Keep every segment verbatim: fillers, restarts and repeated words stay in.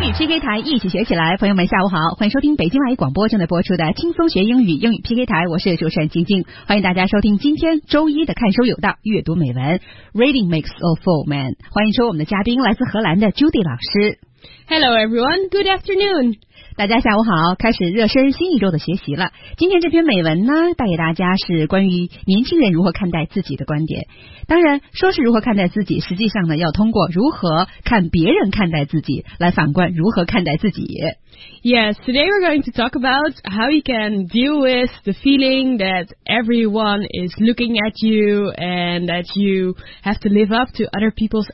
英语 P K 台一起学起来，朋友们下午好，欢迎收听北京外语广播正在播出的轻松学英语英语 P K 台，我是主持人晶晶，欢迎大家收听今天周一的看书有道阅读美文 Reading makes a full man， 欢迎说我们的嘉宾来自荷兰的 Judy 老师。 Hello everyone, good afternoon。 大家下午好，开始热身新一周的学习了。今天这篇美文呢，带给大家是关于年轻人如何看待自己的观点。当然，说是如何看待自己，实际上呢，要通过如何看别人看待自己，来反观如何看待自己。 Yes, today we're going to talk about how you can deal with the feeling that everyone is looking at you and that you have to live up to other people's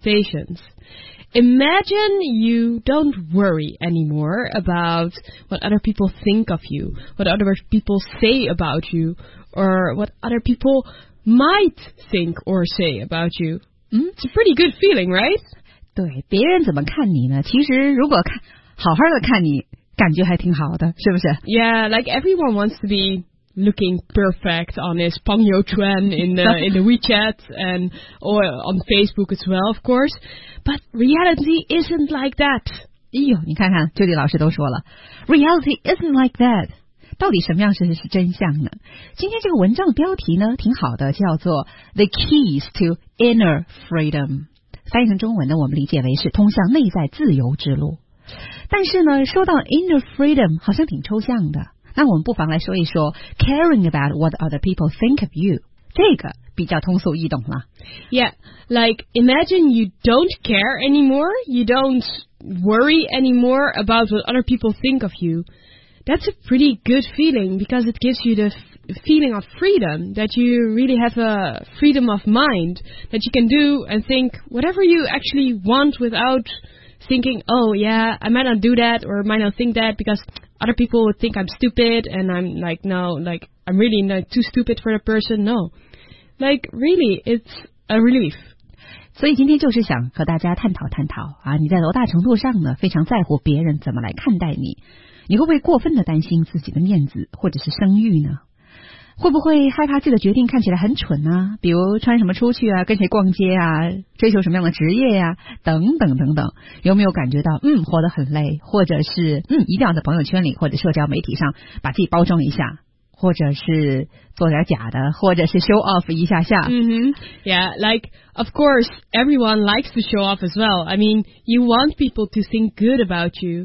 expectations.Imagine you don't worry anymore about what other people think of you, what other people say about you, or what other people might think or say about you. Mm? It's a pretty good feeling, right? 对，别人怎么看你呢？其实如果看好好的看你，感觉还挺好的，是不是？ Yeah, like everyone wants to be...looking perfect on his Pangyo Chuan in the in the WeChat and or on Facebook as well, of course. But reality isn't like that. 哎呦，你看看，这里老师都说了 ，Reality isn't like that. 到底什么样是是真相呢？今天这个文章的标题呢，挺好的，叫做 The Keys to Inner Freedom。翻译成中文呢，我们理解为是通向内在自由之路。但是呢，说到 Inner Freedom， 好像挺抽象的。那我们不妨来说一说 caring about what other people think of you， 这个比较通俗易懂了。 Yeah, like imagine you don't care anymore, you don't worry anymore about what other people think of you. That's a pretty good feeling because it gives you the f- feeling of freedom, that you really have a freedom of mind, that you can do and think whatever you actually want without thinking, oh yeah, I might not do that or might not think that because...Other people would think I'm stupid, and I'm like, no, like, I'm really not too stupid for the person. No. Like, really, it's a relief. 所以今天就是想和大家探讨探讨啊，你在多大程度上呢，非常在乎别人怎么来看待你？你会不会过分的担心自己的面子或者是声誉呢？会不会害怕自己的决定看起来很蠢啊？比如穿什么出去啊，跟谁逛街啊，追求什么样的职业呀、啊，等等等等。有没有感觉到嗯活得很累，或者是嗯一定要在朋友圈里或者社交媒体上把自己包装一下，或者是做点假的，或者是 show off 一下下。 Mm-hmm. Yeah, like of course everyone likes to show off as well. I mean, you want people to think good about you,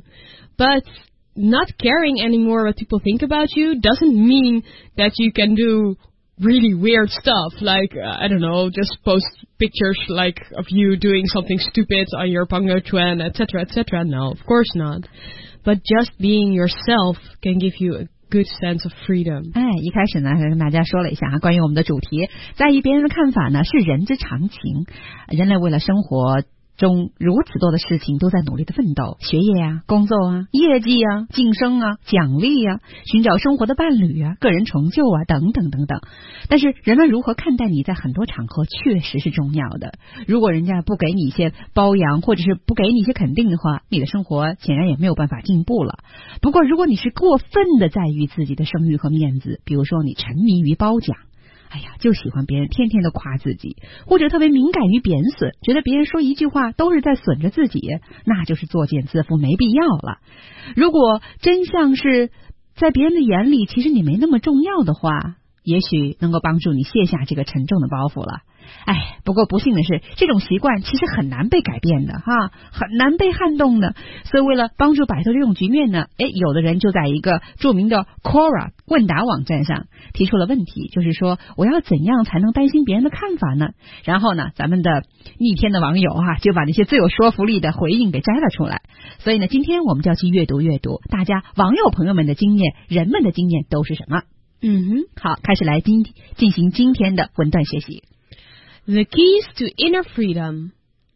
but...Not caring anymore what people think about you doesn't mean that you can do really weird stuff, like, uh, I don't know, just post pictures like of you doing something stupid on your Pangyo Chuan, et cetera, et cetera. No, of course not. But just being yourself can give you a good sense of freedom. 哎，一开始呢，跟大家说了一下关于我们的主题，在意别人的看法呢是人之常情，人类为了生活中如此多的事情都在努力的奋斗，学业啊，工作啊，业绩啊，晋升啊，奖励啊，寻找生活的伴侣啊，个人成就啊，等等等等。但是人们如何看待你，在很多场合确实是重要的。如果人家不给你一些包养，或者是不给你一些肯定的话，你的生活显然也没有办法进步了。不过如果你是过分的在意自己的声誉和面子，比如说你沉迷于褒奖，哎呀，就喜欢别人天天都夸自己，或者特别敏感于贬损，觉得别人说一句话都是在损着自己，那就是作茧自缚，没必要了。如果真相是在别人的眼里其实你没那么重要的话，也许能够帮助你卸下这个沉重的包袱了。哎，不过不幸的是，这种习惯其实很难被改变的哈，很难被撼动的。所以为了帮助摆脱这种局面呢，哎，有的人就在一个著名的 Quora 问答网站上提出了问题，就是说我要怎样才能担心别人的看法呢？然后呢，咱们的逆天的网友哈、啊、就把那些最有说服力的回应给摘了出来。所以呢，今天我们就要去阅读阅读大家网友朋友们的经验，人们的经验都是什么？ 嗯哼， 好，开始来今进行今天的文段学习。 The keys to inner freedom.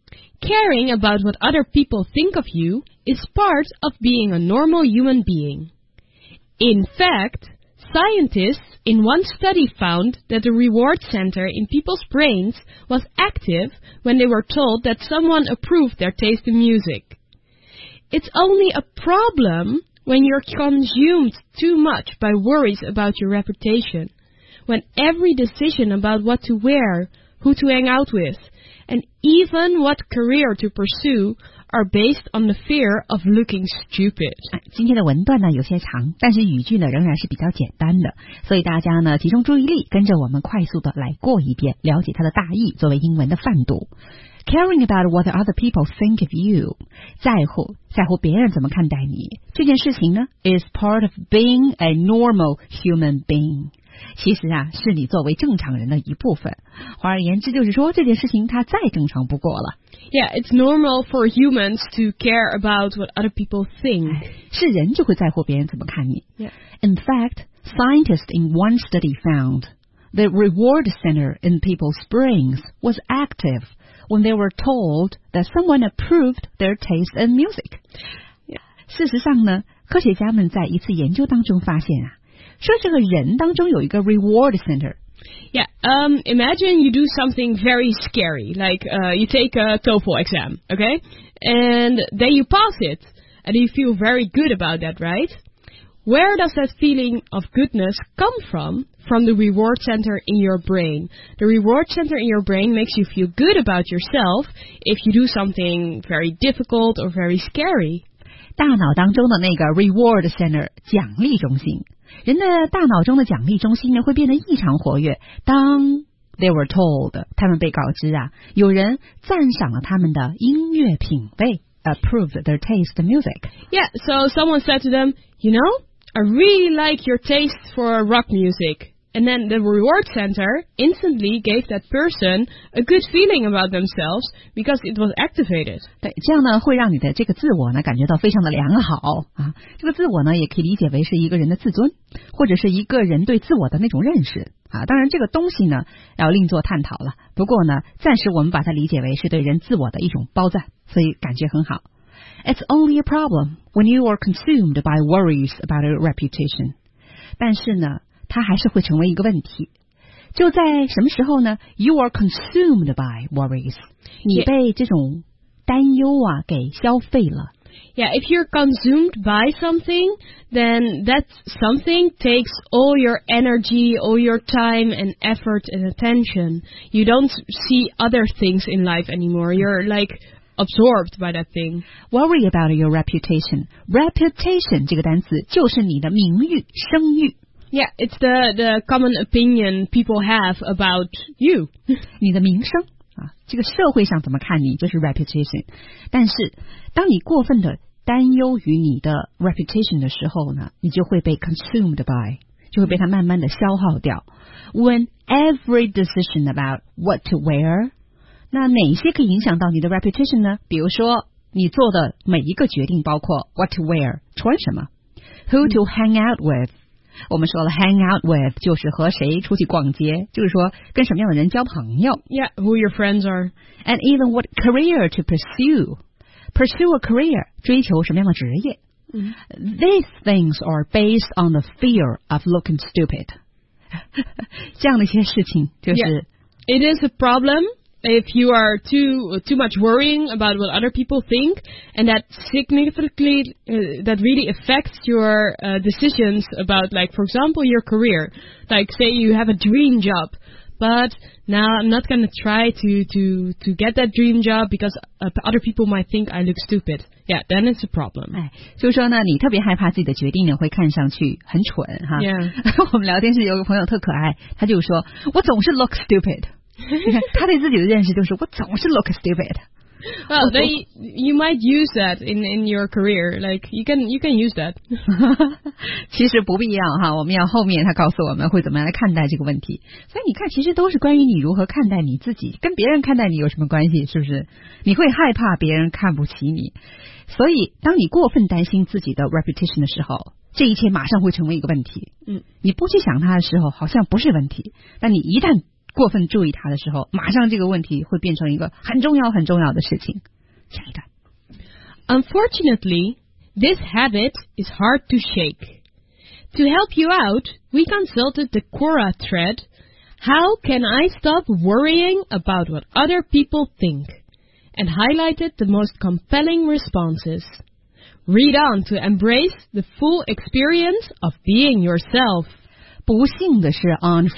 Caring about what other people think of you is part of being a normal human being. In fact, scientists in one study found that the reward center in people's brains was active when they were told that someone approved their taste in music. It's only a problem when you're consumed too much by worries about your reputation, when every decision about what to wear, who to hang out with, and even what career to pursue are based on the fear of looking stupid. 今天的文段呢有些长，但是语句呢仍然是比较简单的，所以大家呢集中注意力，跟着我们快速的来过一遍，了解它的大意，作为英文的范读。Caring about what other people think of you， 在乎在乎别人怎么看待你，这件事情呢 is part of being a normal human being。其实啊，是你作为正常人的一部分。换而言之，就是说这件事情它再正常不过了。 Yeah, it's normal for humans to care about what other people think. 是人就会在乎别人怎么看你。 Yeah. In fact, scientists in one study found the reward center in people's brains was active when they were told that someone approved their taste in music. Yeah. 事实上呢，科学家们在一次研究当中发现啊，说这个人当中有一个 reward center. Yeah, um, imagine you do something very scary, like uh, you take a TOEFL exam, okay? And then you pass it, and you feel very good about that, right? Where does that feeling of goodness come from? From the reward center in your brain. The reward center in your brain makes you feel good about yourself if you do something very difficult or very scary. 大脑当中的那个 reward center 奖励中心，人的大脑中的奖励中心呢会变得异常活跃。当 they were told 他们被告知啊，有人赞赏了他们的音乐品味 approved their taste in music. Yeah, so someone said to them, you know, I really like your taste for rock music. And then the reward center instantly gave that person a good feeling about themselves because it was activated. 对，这样呢会让你的这个自我呢感觉到非常的良好啊。这个自我呢也可以理解为是一个人的自尊，或者是一个人对自我的那种认识啊。当然这个东西呢要另作探讨了。不过呢，暂时我们把它理解为是对人自我的一种褒赞，所以感觉很好。It's only a problem when you are consumed by worries about your reputation. 但是呢，它还是会成为一个问题。就在什么时候呢 ？You are consumed by worries. 你被这种担忧啊给消费了。 Yeah, if you're consumed by something, then that something takes all your energy, all your time and effort and attention. You don't see other things in life anymore. You're like absorbed by that thing. Worry about your reputation. Reputation 这个单词就是你的名誉、声誉。 Yeah, it's the, the common opinion people have about you. 你的名声啊，这个社会上怎么看你就是 reputation。但是当你过分的担忧于你的 reputation 的时候呢，你就会被 consumed by， 就会被它慢慢的消耗掉。When every decision about what to wear， 那哪些可以影响到你的 reputation 呢？比如说你做的每一个决定包括 what to wear， 穿什么 ，who to hang out with。我们说了 hang out with 就是和谁出去逛街，就是说跟什么样的人交朋友。 Yeah, who your friends are. And even what career to pursue. Pursue a career, 追求什么样的职业。 Mm. These things are based on the fear of looking stupid. 这样的一些事情就是。 Yeah. It is a problem if you are too too much worrying about what other people think, and that significantly uh, that really affects your uh, decisions about, like, for example, your career. Like, say you have a dream job, but now I'm not going to try to to to get that dream job because uh, other people might think I look stupid. Yeah, then it's a problem. 哎，就是说呢，你特别害怕自己的决定呢会看上去很蠢哈。 Yeah. 我们聊天室有个朋友特可爱，他就说我总是 look stupid。你看他对自己的认识就是我总是 look stupid。 Well, then you, you might use that in in your career. Like, you can you can use that. 其实不必要哈，我们要后面他告诉我们会怎么样来看待这个问题。所以你看，其实都是关于你如何看待你自己，跟别人看待你有什么关系？是不是？你会害怕别人看不起你，所以当你过分担心自己的 reputation 的时候，这一切马上会成为一个问题。 嗯， 你不去想它的时候，好像不是问题，但你一旦过分注意它的时候，马上这个问题会变成一个很重要很重要的事情。下一段。 Unfortunately, this habit is hard to shake. To help you out, we consulted the Quora thread, How can I stop worrying about what other people think? And highlighted the most compelling responses. Read on to embrace the full experience of being yourself. 不幸的是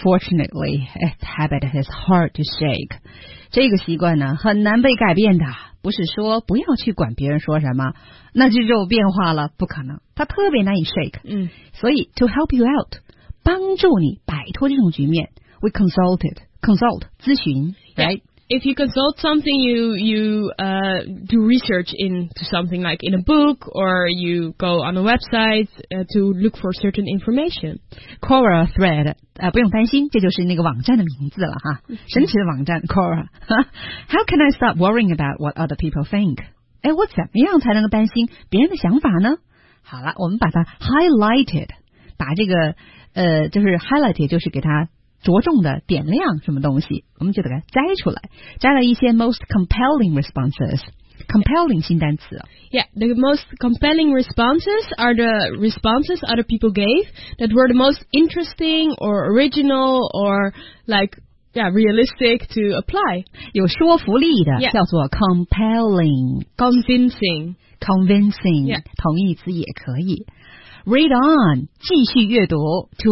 ，unfortunately, its habit is hard to shake. 这个习惯呢，很难被改变的。 不是说不要去管别人说什么，那就有变化了，不可能，它特别难以 shake。 嗯， 所以 to help you out， 帮助你摆脱这种局面 ，we consulted consult 咨询 ，right？If you consult something, you you uh, do research into something like in a book, or you go on a website uh, to look for certain information. Quora thread， 呃，不用担心，这就是那个网站的名字了哈，神奇的网站 Quora。How can I stop worrying about what other people think？ 哎，我怎么样才能够担心别人的想法呢？好了，我们把它 highlighted， 把这个呃，就是 highlight， 就是给它着重的点亮什么东西，我们就给它摘出来，摘了一些 most compelling responses。compelling 新单词。 Yeah, the most compelling responses are the responses other people gave that were the most interesting or original or like yeah realistic to apply. 有说服力的 yeah. 叫做 compelling, convincing, convincing， yeah. 同义词也可以。Read on， 继续阅读 to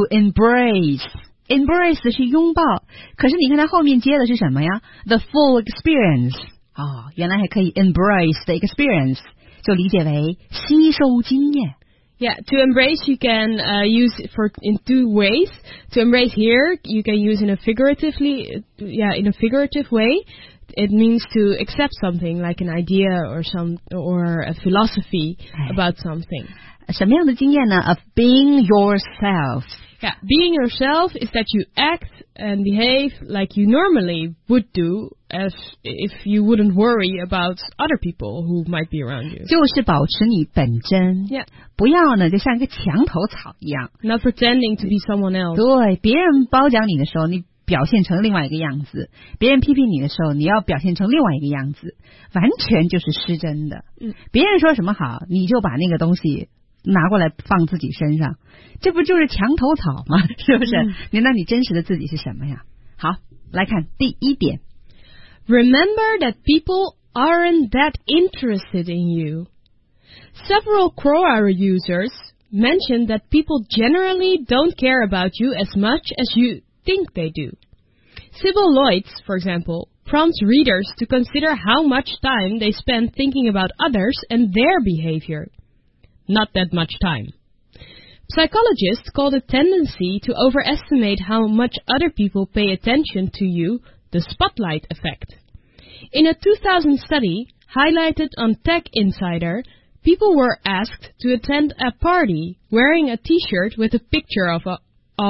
embrace。Embrace 是拥抱，可是你看它后面接的是什么呀 ？The full experience。哦，原来还可以 embrace the experience， 就理解为吸收经验。 Yeah, to embrace you can uh, use for in two ways. To embrace here, you can use in a figuratively, yeah, in a figurative way. It means to accept something like an idea or some or a philosophy about something. 什么样的经验呢 ？Of being yourself。Yeah, being yourself is that you act and behave like you normally would do as if you wouldn't worry about other people who might be around you. 就是保持你本真 ，Yeah， 不要呢就像一个墙头草一样 ，Not pretending to be someone else. 对，别人褒奖你的时候，你表现成另外一个样子；别人批评你的时候，你要表现成另外一个样子，完全就是失真的。 嗯， 别人说什么好，你就把那个东西拿过来放自己身上，这不就是墙头草吗？是不是？ 嗯、 你那你真实的自己是什么呀？好，来看第一点。 Remember that people aren't that interested in you. Several Quora users mentioned that people generally don't care about you as much as you think they do. Sybil Lloyds, for example, prompts readers to consider how much time they spend thinking about others and their behavior.Not that much time. Psychologists call the tendency to overestimate how much other people pay attention to you the spotlight effect. In a two thousand study highlighted on Tech Insider, people were asked to attend a party wearing a T-shirt with a picture of a, of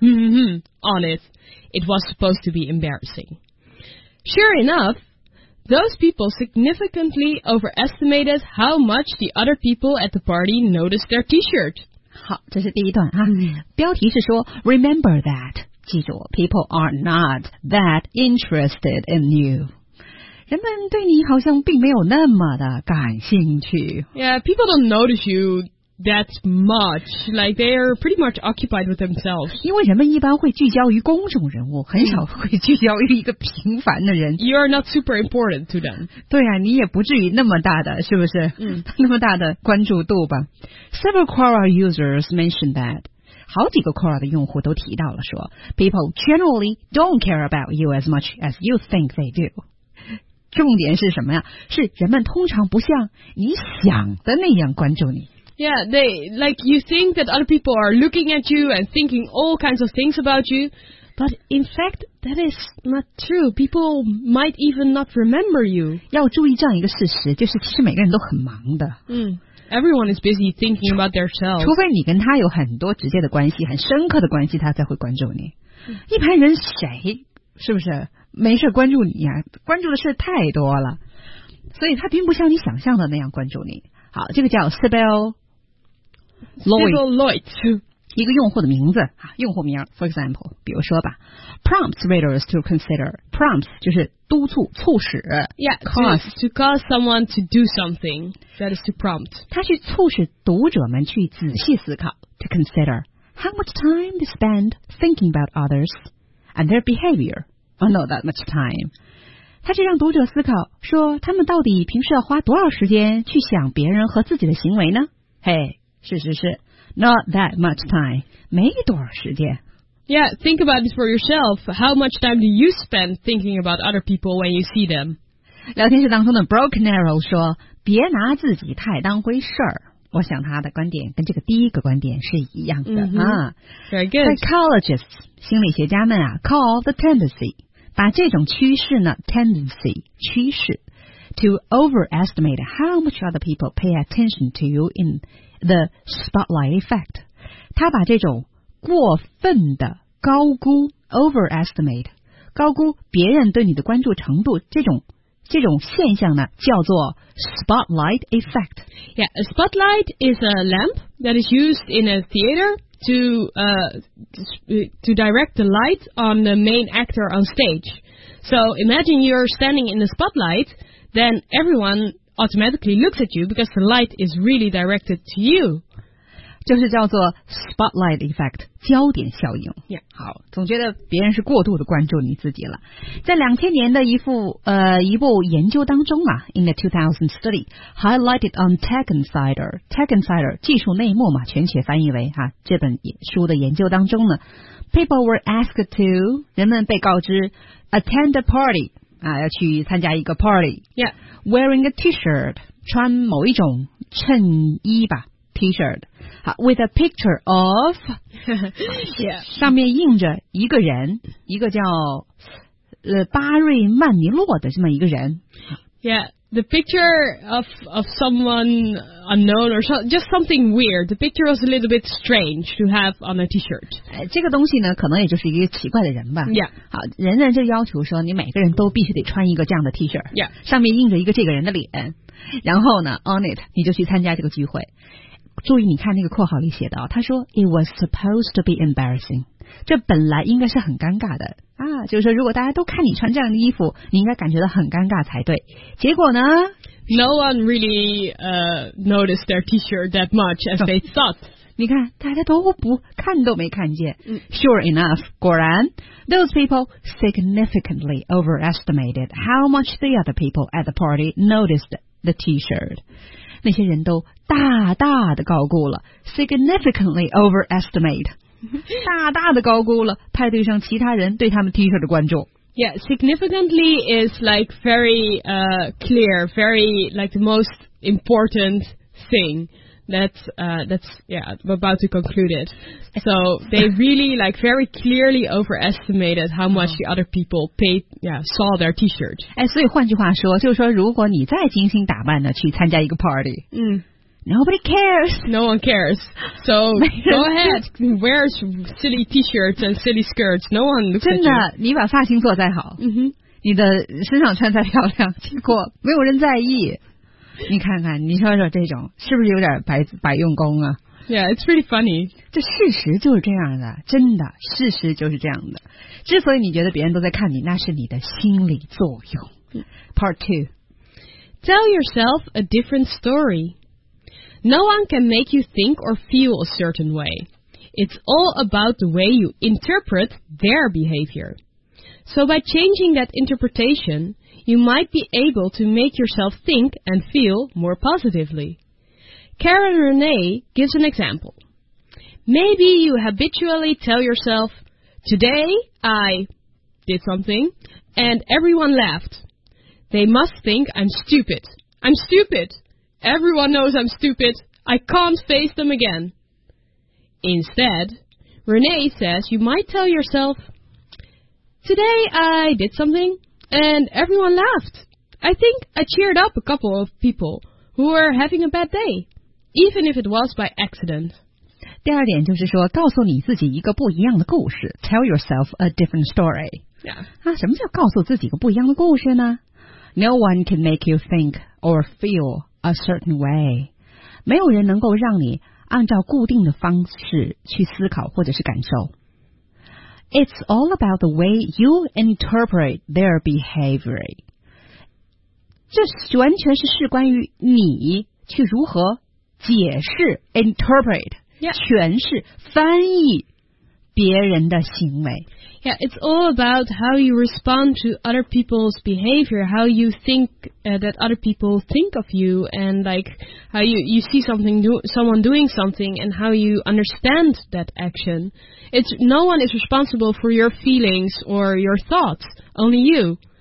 on it. It was supposed to be embarrassing. Sure enough,Those people significantly overestimated how much the other people at the party noticed their T-shirt. 好，这是第一段啊。嗯、标题是说 Remember that， 记住 ，People are not that interested in you。人们对你好像并没有那么的感兴趣。 Yeah, people don't notice you.That much, like they are pretty much occupied with themselves. 因为人们一般会聚焦于公众人物，很少会聚焦于一个平凡的人。 You are not super important to them. 对啊，你也不至于那么大的，是不是？ 嗯， 那么大的关注度吧。Several Quora users mentioned that. 好几个 Quora 的用户都提到了说 ，People generally don't care about you as much as you think they do. 重点是什么呀？是人们通常不像你想的那样关注你。 Yeah, they, like, you think that other people are looking at you and thinking all kinds of things about you, but in fact, that is not true. People might even not remember you. 要注意这样一个事实，就是其实每个人都很忙的。 嗯 Everyone is busy thinking about themselves. 除非你跟他有很多直接的关系，很深刻的关系，他才会关注你。嗯、一般人谁是不是没事关注你呀、啊？关注的事太多了，所以他并不像你想象的那样关注你。好，这个叫 Sybil。Lloyd, Lloyd 一个用户的名字啊，用户名 ，for example， 比如说吧 ，prompts readers to consider prompts 就是督促、促使 ，yeah, cause to, to cause someone to do something that is to prompt， 它去促使读者们去仔细思考 ，to consider how much time they spend thinking about others and their behavior, or not that much time。它是让读者思考，说他们到底平时要花多少时间去想别人和自己的行为呢？嘿。事实是 not that much time， 没多少时间。 Yeah, think about it for yourself. How much time do you spend thinking about other people when you see them? 聊天室当中的 Broken Arrow 说，别拿自己太当回事儿。我想他的观点跟这个第一个观点是一样的、 mm-hmm. 啊。 Very good. Psychologists 心理学家们啊 call the tendency 把这种趋势呢 tendency 趋势 to overestimate how much other people pay attention to you in the spotlight effect。他把这种过分的高估 overestimate 高估别人对你的关注程度这种这种现象呢叫做 spotlight effect. Yeah, a spotlight is a lamp that is used in a theater to uh, to direct the light on the main actor on stage. So imagine you're standing in the spotlight, then everyone automatically looks at you because the light is really directed to you. 就是叫做 spotlight effect 焦点效应。 Yeah. 好，总觉得别人是过度的关注你自己了。在两千年的一部呃一部研究当中啊 ，in the two thousand study highlighted on Tech Insider Tech Insider 技术内幕嘛，全且翻译为哈、啊、这本书的研究当中呢 ，people were asked to 人们被告知 attend a party 啊要去参加一个 party。Yeah. Wearing a T-shirt 穿某一种衬衣吧。T-shirt 好 with a picture of yeah. 上面印着一个人一个叫呃巴瑞曼尼洛的这么一个人 Yeah, the picture of of someone unknown or so, just something weird. The picture was a little bit strange to have on a T-shirt. 呃这个东西呢可能也就是一个奇怪的人吧 Yeah. 好人人就要求说你每个人都必须得穿一个这样的 T-shirt Yeah. 上面印着一个这个人的脸然后呢 on it 你就去参加这个聚会注意你看那个括号里写的啊，他说 It was supposed to be embarrassing 这本来应该是很尴尬的啊，就是说如果大家都看你穿这样的衣服你应该感觉到很尴尬才对结果呢 No one really uh, noticed their T-shirt that much as they thought 你看大家都不看都没看见、 嗯、 Sure enough 果然 Those people significantly overestimated how much the other people at the party noticed the T-shirt那些人都大大的高估了 significantly overestimate 大大的高估了派对上其他人对他们 T-shirt 的关注 Yeah, significantly is like very uh, clear, very like the most important thing that's uh, that's yeah, I'm about to conclude it. So they really like very clearly overestimated how much the other people paid, yeah, saw their T-shirt. 哎，所以换句话说，就是说，如果你再精心打扮的去参加一个 party， 嗯 ，nobody cares， no one cares. So go ahead, wear silly T-shirts and silly skirts. No one looks at you. 真的，你把发型做再好， 嗯哼， 你的身上穿再漂亮，结果没有人在意。你看看，你说说这种是不是有点白白用功啊 ？Yeah, it's really funny. 这事实就是这样的，真的，事实就是这样的。之所以你觉得别人都在看你，那是你的心理作用。Part two. Tell yourself a different story. No one can make you think or feel a certain way. It's all about the way you interpret their behavior. So by changing that interpretation, you might be able to make yourself think and feel more positively. Karen Renee gives an example. Maybe you habitually tell yourself, today I did something, and everyone laughed. They must think I'm stupid. I'm stupid. Everyone knows I'm stupid. I can't face them again. Instead, Renee says you might tell yourself, today I did something, and everyone laughed. I think I cheered up a couple of people who were having a bad day, even if it was by accident. 第二点就是说，告诉你自己一个不一样的故事 ，Tell yourself a different story. Yeah. 啊，什么叫告诉自己一个不一样的故事呢 ？No one can make you think or feel a certain way. 没有人能够让你按照固定的方式去思考或者是感受。It's all about the way you interpret their behavior. 这完全是事关于你去如何解释 interpret. Yeah. 诠释翻译别人的行为 Yeah, it's all about how you respond to other people's behavior, how you think uh, that other people think of you, and like how you, you see something do, someone doing something and how you understand that action. It's no one is responsible for your feelings or your thoughts, only you.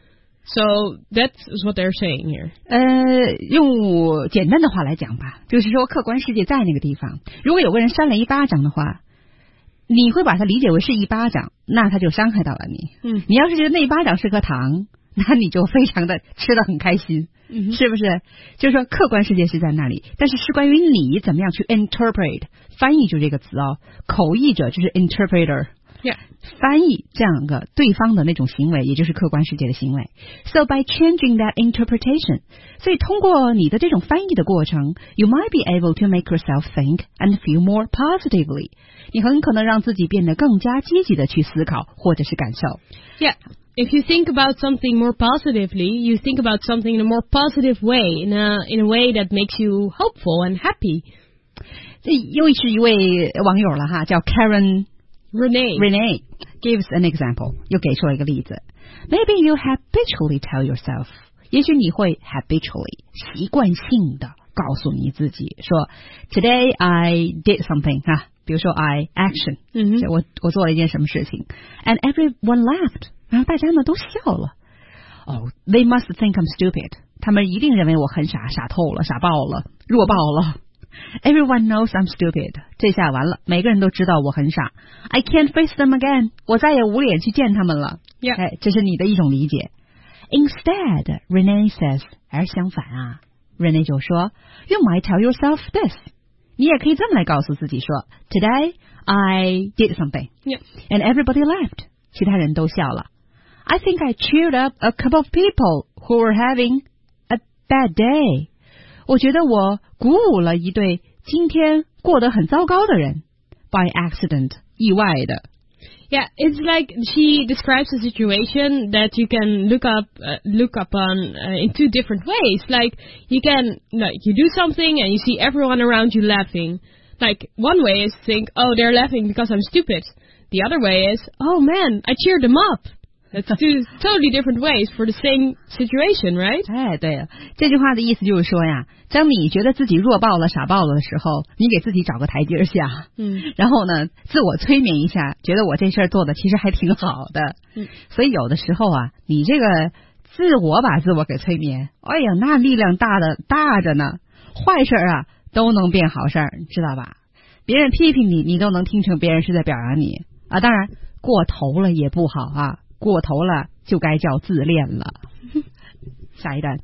So that's what they're saying here. 呃，用简单的话来讲吧，就是说客观世界在那个地方，如果有个人扇了一巴掌的话，你会把它理解为是一巴掌，那他就伤害到了你。 嗯， 你要是觉得那一巴掌是颗糖，那你就非常的吃得很开心， 嗯， 是不是？就是说客观世界是在那里，但是是关于你怎么样去 interpret， 翻译就这个词哦，口译者就是 interpreter。Yeah. 翻译这样个对方的那种行为，也就是客观世界的行为。So by changing that interpretation， 所以通过你的这种翻译的过程 ，you might be able to make yourself think and feel more positively。你很可能让自己变得更加积极的去思考或者是感受。 Yeah. If you think about something more positively, you think about something in a more positive way, in a in a way that makes you hopeful and happy. 这又是一位网友了哈，叫 Karen。Renee. Renee gives an example. 又给出了一个例子。Maybe you habitually tell yourself. 也许你会 habitually 习惯性的告诉你自己说 Today I did something 哈，比如说 I action， 嗯， 我我做了一件什么事情 ，and everyone laughed， 然后大家呢都笑了。Oh, they must think I'm stupid. 他们一定认为我很傻，傻透了，傻爆了，弱爆了。Everyone knows I'm stupid. 这下完了，每个人都知道我很傻。I can't face them again. 我再也无脸去见他们了。 Yeah. 哎，这是你的一种理解。Instead, Renee says， 而相反啊 ，Renee 就说 ，You might tell yourself this。你也可以这么来告诉自己说 ，Today I did something. Yeah. And everybody laughed. 其他人都笑了。I think I cheered up a couple of people who were having a bad day. 我觉得我鼓舞了一对今天过得很糟糕的人 by accident 意外的。 Yeah, it's like she describes a situation that you can look up uh, look up on uh, in two different ways. Like you can like you do something and you see everyone around you laughing. Like one way is to think, oh, they're laughing because I'm stupid. The other way is, oh man, I cheered them up. That's two totally different ways for the same situation, right? 哎，对了，这句话的意思就是说呀，当你觉得自己弱爆了、傻爆了的时候，你给自己找个台阶下， 嗯， 然后呢，自我催眠一下，觉得我这事儿做的其实还挺好的。 嗯， 所以有的时候啊，你这个自我把自我给催眠，哎呀，那力量大的大着呢，坏事啊都能变好事儿，知道吧？别人批评你，你都能听成别人是在表扬你啊。当然，过头了也不好啊。过头了就该叫自恋了。下一段。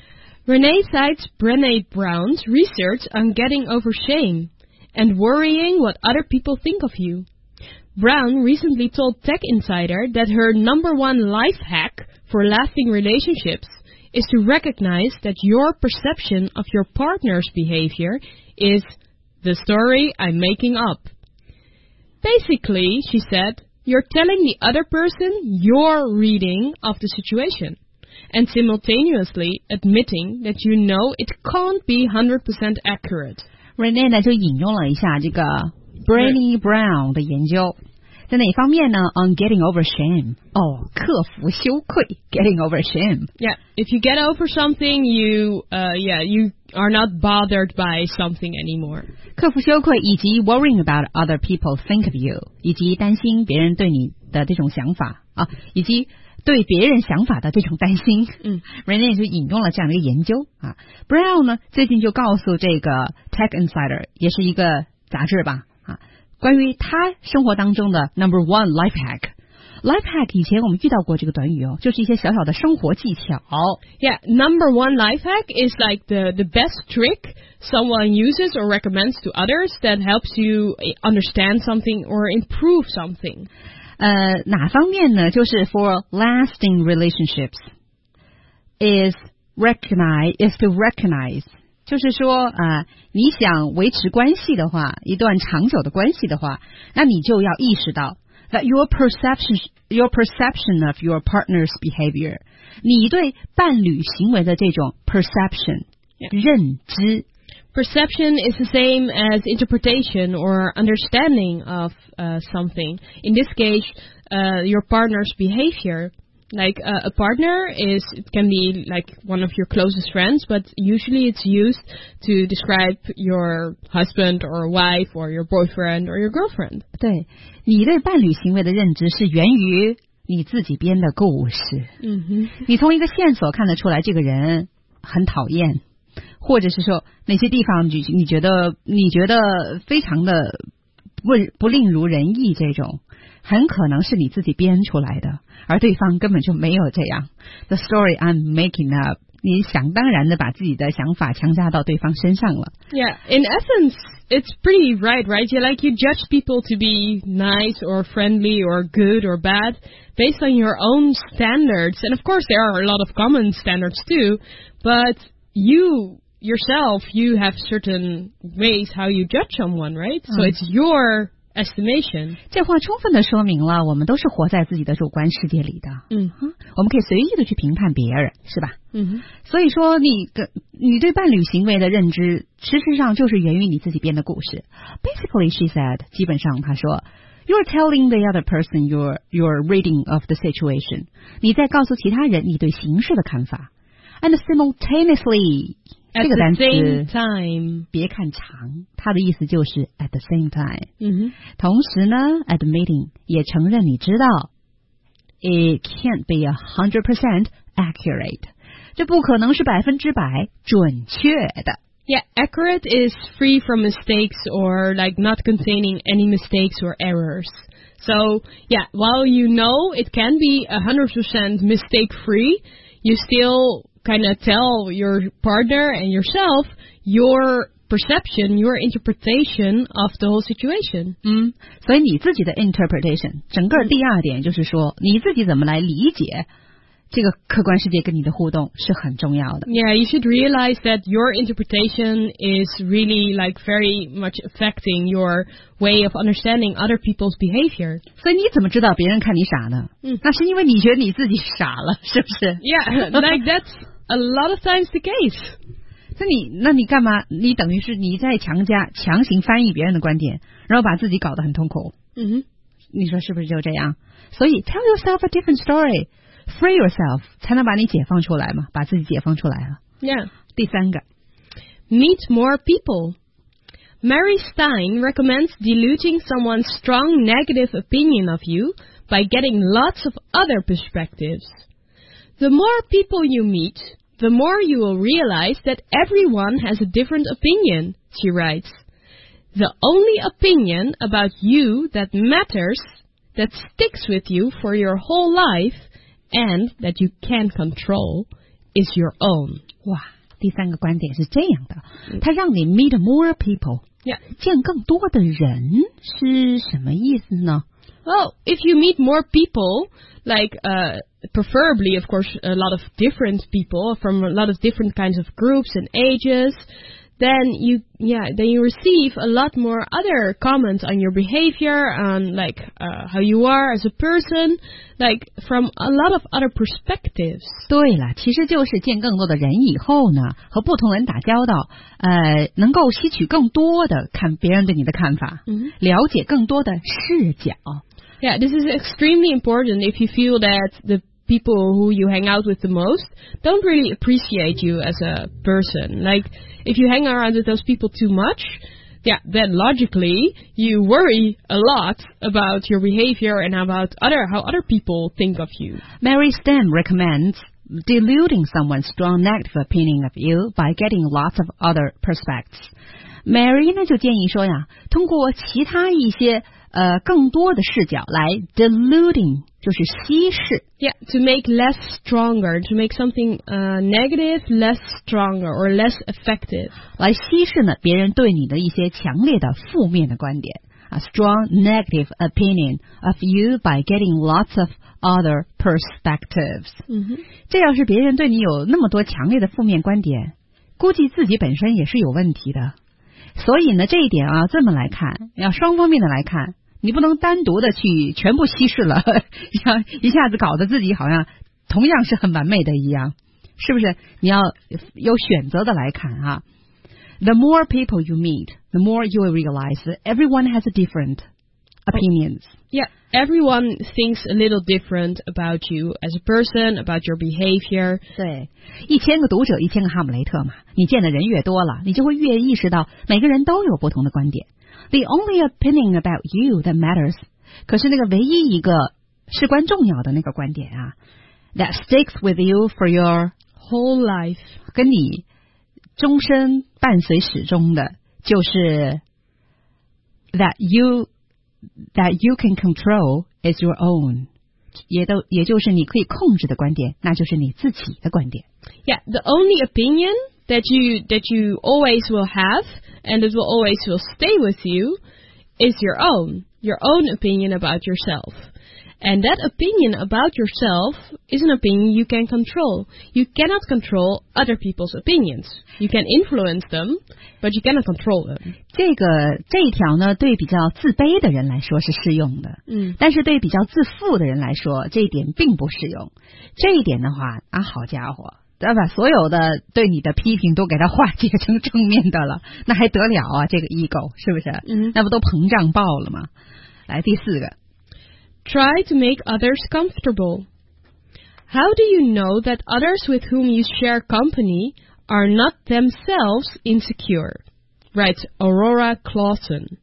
Renee cites Brené Brown's research on getting over shame and worrying what other people think of you. Brown recently told Tech Insider that her number one life hack for lasting relationships is to recognize that your perception of your partner's behavior is the story I'm making up. Basically, she said, you're telling the other person your reading of the situation, and simultaneously admitting that you know it can't be one hundred percent accurate. Renee 呢就引用了一下这个 Brené Brown 的研究，在哪方面呢 ？On getting over shame， 哦，克服羞愧 ，getting over shame。 Yeah, if you get over something, you, uh, yeah, you are not bothered by something anymore. 克服羞愧以及 worrying about other people think of you， 以及担心别人对你的这种想法啊，以及对别人想法的这种担心。 嗯 ，Renee 就引用了这样的一个研究啊。Brown 呢最近就告诉这个 Tech Insider， 也是一个杂志吧啊，关于他生活当中的 number one life hack。Life hack 以前我们遇到过这个短语哦，就是一些小小的生活技巧。 Yeah, number one life hack is like the, the best trick someone uses or recommends to others that helps you understand something or improve something. 呃，哪方面呢？就是 for lasting relationships is recognize is to recognize， 就是说啊、呃，你想维持关系的话，一段长久的关系的话，那你就要意识到。That your perception, your perception of your partner's behavior， 你对伴侣行为的这种 perception， Yeah. 认知。 Perception is the same as interpretation or understanding of uh, something. In this case, uh, your partner's behavior. Like uh, a partner is, it can be like one of your closest friends, but usually it's used to describe your husband or wife or your boyfriend or your girlfriend. 对，你对伴侣行为的认知是源于你自己编的故事。 嗯哼， 你从一个线索看得出来这个人很讨厌，或者是说哪些地方你你觉得你觉得非常的不不令如人意，这种很可能是你自己编出来的，而对方根本就没有这样。The story I'm making up， 你想当然的把自己的想法强加到对方身上了。 Yeah, in essence, it's pretty right, right? You like you judge people to be nice or friendly or good or bad based on your own standards. And of course, there are a lot of common standards too, but you yourself, you have certain ways how you judge someone, right? So it's your estimation. 这话充分的说明了我们都是活在自己的主观世界里的。 嗯， 我们可以随意的去评判别人，是吧？ 嗯， 所以说你跟你对伴侣行为的认知，事实上就是源于你自己编的故事。Basically, she said， 基本上她说 ，You're telling the other person your your reading of the situation。你在告诉其他人你对形势的看法。And simultaneously， 这个单词 at the same time， 别看长，它的意思就是 at the same time。 嗯， 同时呢 ，admitting 也承认你知道 ，it can't be a hundred percent accurate， 这不可能是百分之百准确的。 Yeah, accurate is free from mistakes or like not containing any mistakes or errors. So, yeah, while you know it can be a hundred percent mistake free, you still kind of tell your partner and yourself your perception, your interpretation of the whole situation. 嗯，所以你自己的 interpretation， 整个第二点就是说，你自己怎么来理解这个客观世界跟你的互动是很重要的。 Yeah, you should realize that your interpretation is really like very much affecting your way of understanding other people's behavior. 所以你怎么知道别人看你傻呢？ 嗯， 那是因为你觉得你自己傻了，是不是 ？Yeah, like that's a lot of times the case. 那你那你干嘛？你等于是你在强加强行翻译别人的观点，然后把自己搞得很痛苦。 嗯哼， 你说是不是就这样？所以 tell yourself a different story, free yourself 才能把你解放出来嘛，把自己解放出来了。 Yeah. 第三个 ，meet more people. Mary Stein recommends diluting someone's strong negative opinion of you by getting lots of other perspectives. The more people you meet, the more you will realize that everyone has a different opinion, she writes. The only opinion about you that matters, that sticks with you for your whole life, and that you can control, is your own. 哇，第三个观点是这样的，它让你 meet more people， Yeah. 见更多的人是什么意思呢？ Well, if you meet more people, like uh, preferably, of course, a lot of different people from a lot of different kinds of groups and ages, then you, yeah, then you receive a lot more other comments on your behavior, on like uh, how you are as a person, like from a lot of other perspectives. 对了，其实就是见更多的人以后呢，和不同人打交道，呃，能够吸取更多的看别人对你的看法， Mm-hmm. 了解更多的视角。 Yeah, this is extremely important if you feel that the people who you hang out with the most don't really appreciate you as a person. Like, if you hang around with those people too much, yeah, then logically you worry a lot about your behavior and about other how other people think of you. Mary Stein recommends diluting someone's strong negative opinion of you by getting lots of other perspectives. Mary 呢就建议说呀，通过其他一些呃更多的视角来 diluting 就是稀释。 Yeah, to make less stronger, to make something uh, negative less stronger or less effective. 来稀释呢别人对你的一些强烈的负面的观点。A strong negative opinion of you by getting lots of other perspectives. 嗯哼， 这要是别人对你有那么多强烈的负面观点，估计自己本身也是有问题的。所以呢，这一点啊，这么来看，要双方面的来看，你不能单独的去全部稀释了，像一下子搞得自己好像同样是很完美的一样，是不是？你要有选择的来看啊。The more people you meet, the more you will realize that everyone has a different opinions. Yeah, everyone thinks a little different about you as a person, about your behavior. 对，一千个读者，一千个哈姆雷特嘛。你见的人越多了，你就会越意识到每个人都有不同的观点。The only opinion about you that matters. 可是那个唯一一个事关重要的那个观点啊 ，that sticks with you for your whole life， 跟你终身伴随始终的，就是 that you that you can control is your own， 也都也就是你可以控制的观点，那就是你自己的观点。 Yeah, the only opinion that you that you always will have and that will always will stay with you is your own, your own opinion about yourself. And that opinion about yourself is an opinion you can control. You cannot control other people's opinions. You can influence them, but you cannot control them. 这个这一条呢，对比较自卑的人来说是适用的， 嗯， 但是对比较自负的人来说，这一点并不适用。这一点的话，啊，好家伙，要把所有的对你的批评都给它化解成正面的了，那还得了啊？这个 ego 是不是？ 嗯， 那不都膨胀爆了吗？来，第四个。 Try to make others comfortable. How do you know that others with whom you share company are not themselves insecure? Writes Aurora Clausen.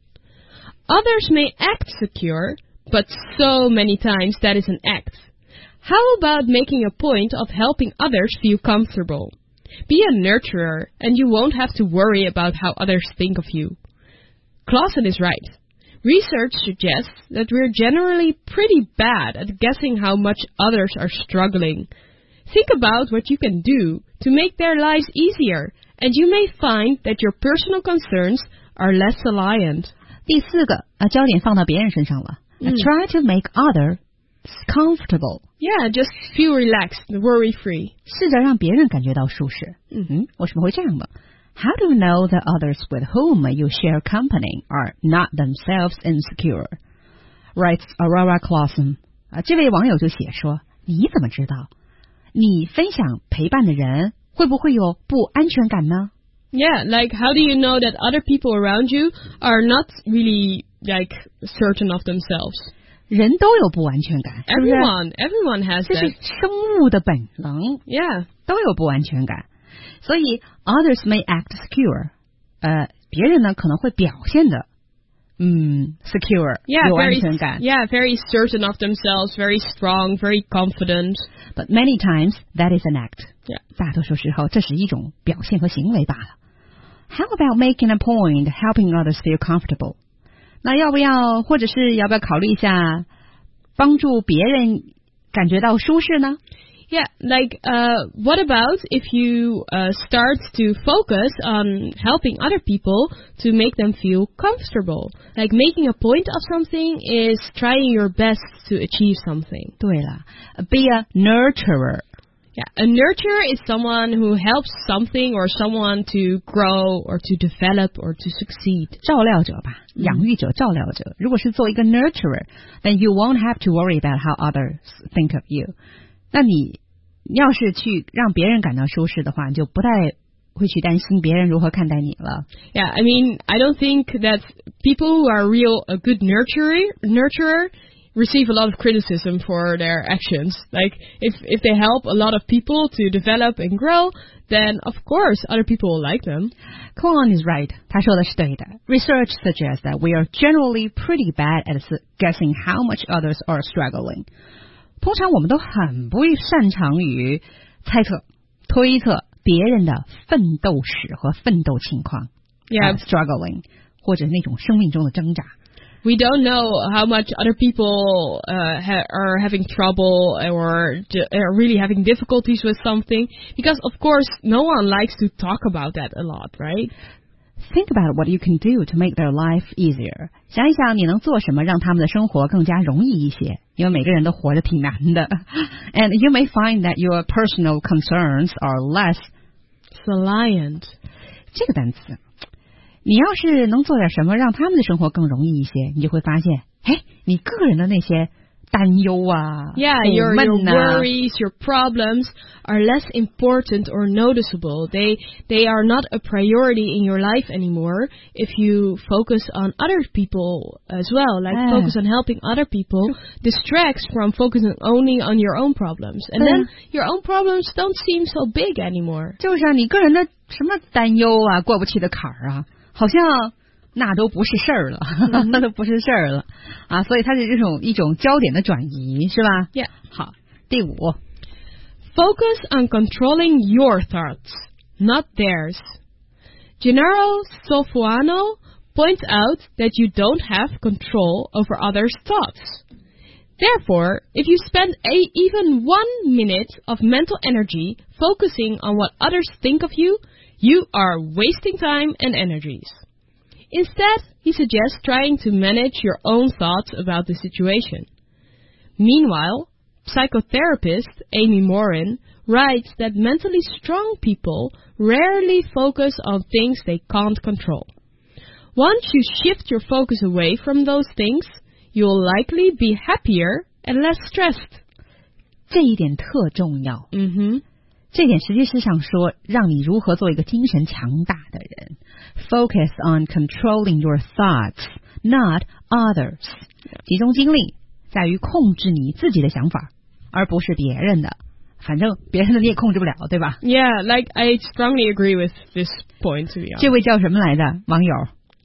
Others may act secure, but so many times that is an act. How about making a point of helping others feel comfortable? Be a nurturer, and you won't have to worry about how others think of you. Clausen is right.Research suggests that we're generally pretty bad at guessing how much others are struggling. Think about what you can do to make their lives easier, and you may find that your personal concerns are less reliant. 第四个啊，焦点放到别人身上了。 嗯 Try to make others comfortable. Yeah, just feel relaxed, worry-free. 试着让别人感觉到舒适。嗯哼，为什么会这样呢？How do you know that others with whom you share company are not themselves insecure? Writes Aurora Clausen. 啊，这位网友就写说，你怎么知道你分享陪伴的人会不会有不安全感呢？ Yeah, like how do you know that other people around you are not really like certain of themselves? 人都有不安全感，是不是？ Everyone, everyone has 这是 that. 生物的本能。 Yeah. 都有不安全感。所以 others may act secure， 呃，别人呢可能会表现的，嗯 ，secure， Yeah, 有 very, 安全感。 yeah, very certain of themselves, very strong, very confident. But many times that is an act. Yeah. 大多数时候这是一种表现和行为罢了。How about making a point, helping others feel comfortable？ 那要不要，或者是要不要考虑一下，帮助别人感觉到舒适呢？ Yeah, like, uh, what about if you uh, start to focus on helping other people to make them feel comfortable? Like making a point of something is trying your best to achieve something. 对了 ，be a nurturer. Yeah, a nurturer is someone who helps something or someone to grow or to develop or to succeed. 照料者吧，养育者、照料者。如果是做一个 nurturer, then you won't have to worry about how others think of you. 那你你要是去让别人感到舒适的话，你就不太会去担心别人如何看待你了。 Yeah, I mean, I don't think that people who are real a good nurturer nurturer receive a lot of criticism for their actions. Like if if they help a lot of people to develop and grow, then of course other people will like them. Cohen is right. 他说的是对的。Research suggests that we are generally pretty bad at guessing how much others are struggling. 通常我们都很不擅长于猜测、推测别人的奋斗史和奋斗情况。 Yeah, uh, struggling 或者那种生命中的挣扎。 We don't know how much other people uh, ha- are having trouble or d- are really having difficulties with something because, of course, no one likes to talk about that a lot, right? Think about what you can do to make their life easier. 想一想你能做什么让他们的生活更加容易一些，因为每个人都活得挺难的。And you may find that your personal concerns are less reliant. 这个单词，你要是能做点什么让他们的生活更容易一些，你就会发现，哎，你个人的那些担忧啊 Yeah, your, your worries, your problems are less important or noticeable. They they are not a priority in your life anymore if you focus on other people as well. Like Ah. focus on helping other people distracts from focusing only on your own problems. And then your own problems don't seem so big anymore. 就是啊，你个人的什么担忧啊，过不去的坎儿啊，好像那都不是事儿了，那都不是事儿了。 啊，所以它是这种一种焦点的转移，是吧？ Yeah. 好，第五 Focus on controlling your thoughts, not theirs. Gennaro Solfuano points out that you don't have control over others' thoughts. Therefore, if you spend a, even one minute of mental energy focusing on what others think of you, you are wasting time and energies. Instead, he suggests trying to manage your own thoughts about the situation. Meanwhile, psychotherapist Amy Morin writes that mentally strong people rarely focus on things they can't control. Once you shift your focus away from those things, you will likely be happier and less stressed. 这一点特重要。 嗯哼， 这点实际是想说，让你如何做一个精神强大的人。Focus on controlling your thoughts, not others. 集中精力在于控制你自己的想法，而不是别人的。反正别人的你也控制不了，对吧？ Yeah, like I strongly agree with this point, to be honest. 这位叫什么来着？网友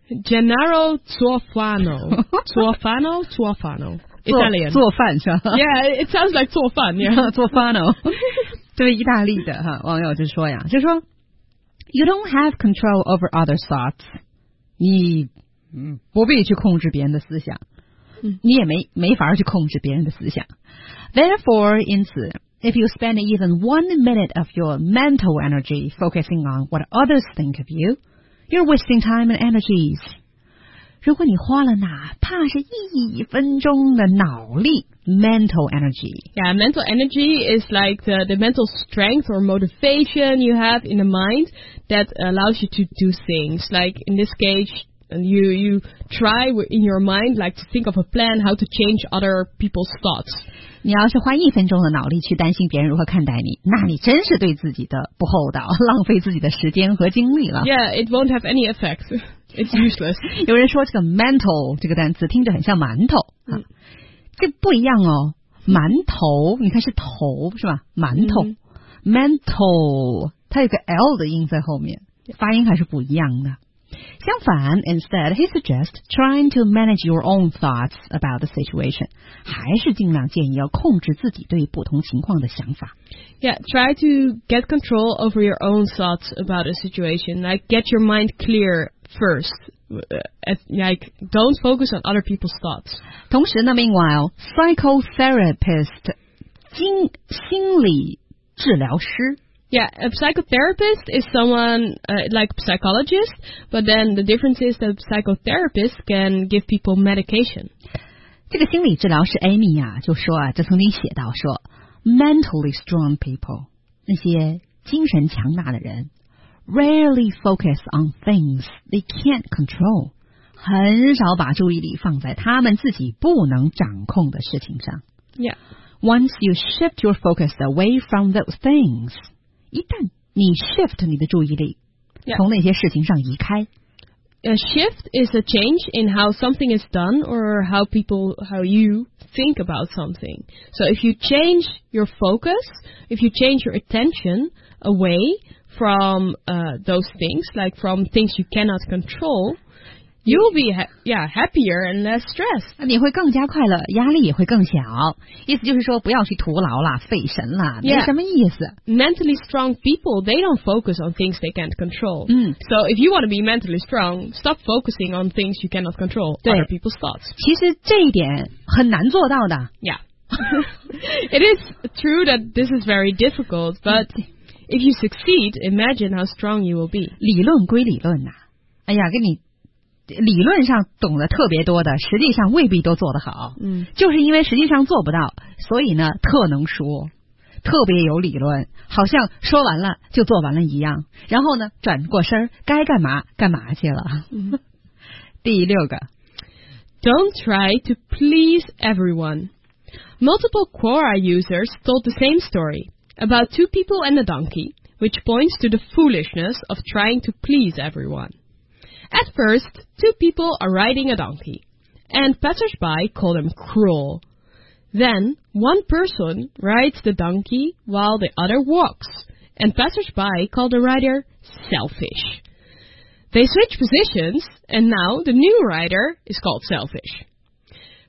Gennaro Solfuano. Solfuano? Solfuano. 做 Italian. 做饭是吧？ Yeah, it sounds like 做饭, yeah. 做饭哦。这位意大利的哈网友就说呀，就说 You don't have control over other thoughts. 你嗯不必去控制别人的思想， 嗯你也没没法去控制别人的思想。Therefore, 因此 if you spend even one minute of your mental energy focusing on what others think of you, you're wasting time and energies. 如果你花了哪怕是一分钟的脑力 mental energy. Yeah, mental energy is like the, the mental strength or motivation you have in the mind that allows you to do things. Like in this case, you you try in your mind like to think of a plan how to change other people's thoughts. 你要是花一分钟的脑力去担心别人如何看待你，那你真是对自己的不厚道，浪费自己的时间和精力了。 Yeah, it won't have any effect. It's useless. 有人说这个 mental 这个单词听着很像馒头啊，这不一样哦。馒头，你看是头是吧？馒头、 嗯、 mental 它有个 L 的音在后面，发音还是不一样的。相反 ，instead he suggests trying to manage your own thoughts about the situation， 还是尽量建议要控制自己对不同情况的想法。 Yeah, try to get control over your own thoughts about a situation. Like, get your mind clear first. Uh, like, don't focus on other people's thoughts. 同时呢 ，meanwhile, psychotherapist 心心理治疗师。 Yeah, a psychotherapist is someone uh, like a psychologist, but then the difference is that psychotherapists can give people medication. 这个心理治疗师 Amy 啊，就说啊，就曾经写到说 ，mentally strong people 那些精神强大的人 ，rarely focus on things they can't control， 很少把注意力放在他们自己不能掌控的事情上。 Yeah. Once you shift your focus away from those things， 一旦你 shift 你的注意力 Yeah. 从那些事情上移开。 A shift is a change in how something is done or how people, how you think about something. So if you change your focus, if you change your attention away from uh, those things, like from things you cannot control, you will be ha- yeah happier and less stressed. 你会更加快乐，压力也会更小。意思就是说，不要去徒劳啦，费神啦，没 Yeah. 什么意思。 Mentally strong people, they don't focus on things they can't control. Mm. So if you want to be mentally strong, stop focusing on things you cannot control, 对。 other people's thoughts. 其实这一点很难做到的。 Yeah. It is true that this is very difficult, but if you succeed, imagine how strong you will be. 理论归理论呐、哎呀，跟你理论上懂得特别多的，实际上未必都做得好。 嗯， 就是因为实际上做不到，所以呢，特能说，特别有理论，好像说完了就做完了一样。然后呢，转过身儿，该干嘛干嘛去了。 嗯、 第六个 Don't try to please everyone. Multiple Quora users told the same story about two people and a donkey, which points to the foolishness of trying to please everyone. At first, two people are riding a donkey, and passers-by call them cruel. Then, one person rides the donkey while the other walks, and passers-by call the rider selfish. They switch positions, and now the new rider is called selfish.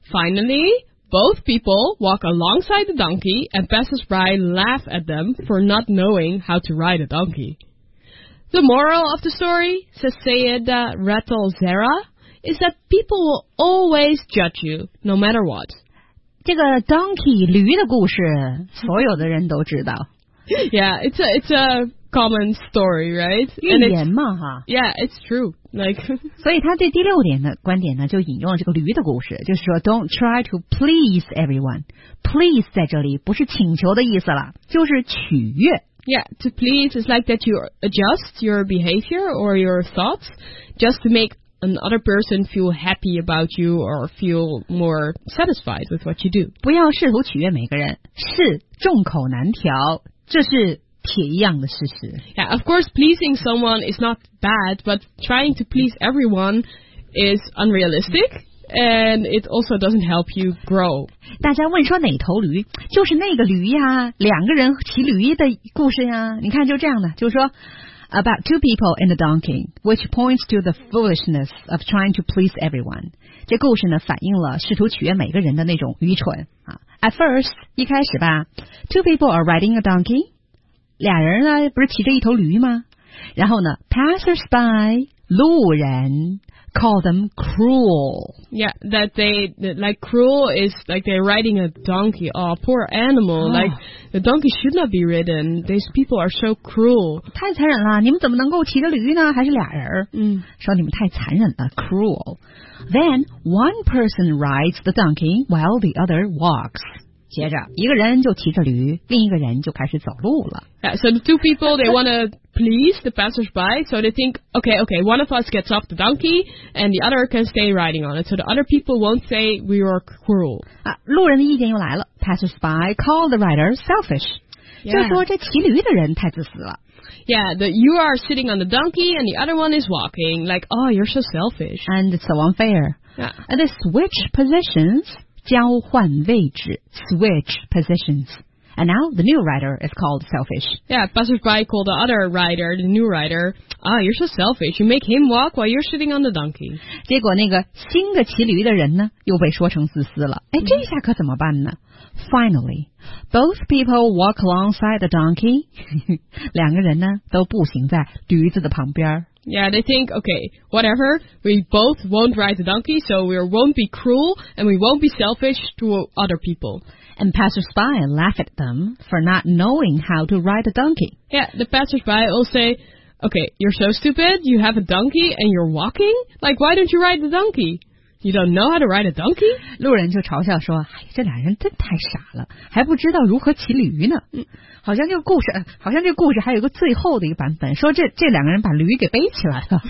Finally, both people walk alongside the donkey and passers-by laugh at them for not knowing how to ride a donkey. The moral of the story, says Sayeda Rattle Zara, is that people will always judge you, no matter what. 这个 donkey 驴的故事，所有的人都知道。 Yeah, it's a it's a common story, right? 寓言嘛，哈。 Yeah, it's true. Like, 所以他对第六点的观点呢，就引用了这个驴的故事，就是说 ，Don't try to please everyone. Please 在这里不是请求的意思了，就是取悦。 Yeah, to please is like that you adjust your behavior or your thoughts just to make another person feel happy about you or feel more satisfied with what you do. 不要试图取悦每个人，是众口难调，这是铁一样的事实。 Yeah, of course, pleasing someone is not bad, but trying to please everyone is unrealistic, and it also doesn't help you grow. 大家问说哪头驴？就是那个驴呀，两个人骑驴的故事呀。你看就这样的，就是说 about two people and a donkey, which points to the foolishness of trying to please everyone. 这故事呢，反映了试图取悦每个人的那种愚蠢啊。At first, 一开始吧 two people are riding a donkey. 俩人呢，不是骑着一头驴吗？然后呢 ，passers-by 路人 call them cruel. Yeah, that they that, like cruel is like they're riding a donkey. Oh, poor animal! Oh. Like the donkey should not be ridden. These people are so cruel. 太残忍了！你们怎么能够骑着驴呢？还是俩人？ 嗯， 说你们太残忍了 ，cruel. Then one person rides the donkey while the other walks. 接着一个人就骑着驴，另一个人就开始走路了。 Yeah, so the two people, they want to please the passers-by, so they think, okay, okay, one of us gets off the donkey, and the other can stay riding on it, so the other people won't say we are cruel. 啊，路人的意见又来了 ，passers-by call the rider selfish. Yeah. 就说这骑驴的人太自私了。 Yeah, the, you are sitting on the donkey, and the other one is walking. Like, oh, you're so selfish. And it's so unfair. Yeah. And they switch positions. 交换位置 switch positions. And now the new rider is called selfish. Yeah, passers-by call the other rider, the new rider, ah, you're so selfish. You make him walk while you're sitting on the donkey. 结果那个新的骑驴的人呢，又被说成自私了。哎，这下可怎么办呢？ Finally, both people walk alongside the donkey. 两个人呢，都步行在驴子的旁边。 Yeah, they think, okay, whatever, we both won't ride the donkey, so we won't be cruel and we won't be selfish to other people. And passers-by laugh at them for not knowing how to ride a donkey. Yeah, the passers-by will say, okay, you're so stupid, you have a donkey and you're walking? Like, why don't you ride the donkey? You don't know how to ride a donkey? 路人就嘲笑说：“哎，这俩人真太傻了，还不知道如何骑驴呢。”嗯，好像这个故事，好像这个故事还有一个最后的一个版本，说这这两个人把驴给背起来了。